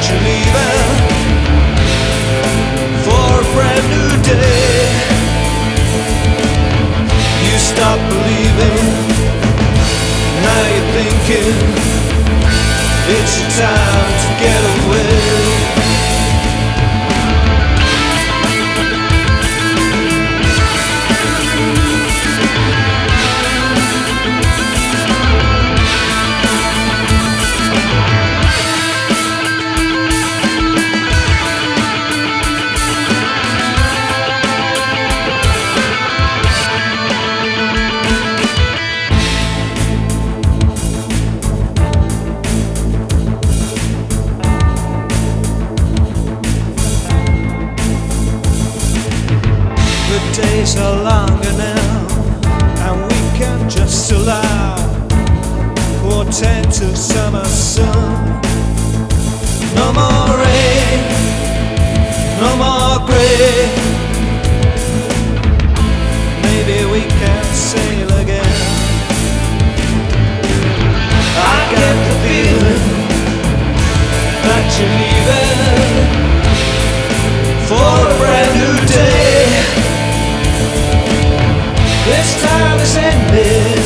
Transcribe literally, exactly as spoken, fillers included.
that you're leaving for a brand new day. You stop believing, now you're thinking it's your time to get away. The days are longer now, and we can just allow for a taint of summer sun. No more rain, no more grey. Maybe we can sail again. I get the feeling that you're leaving for a brand new day. This time is ended.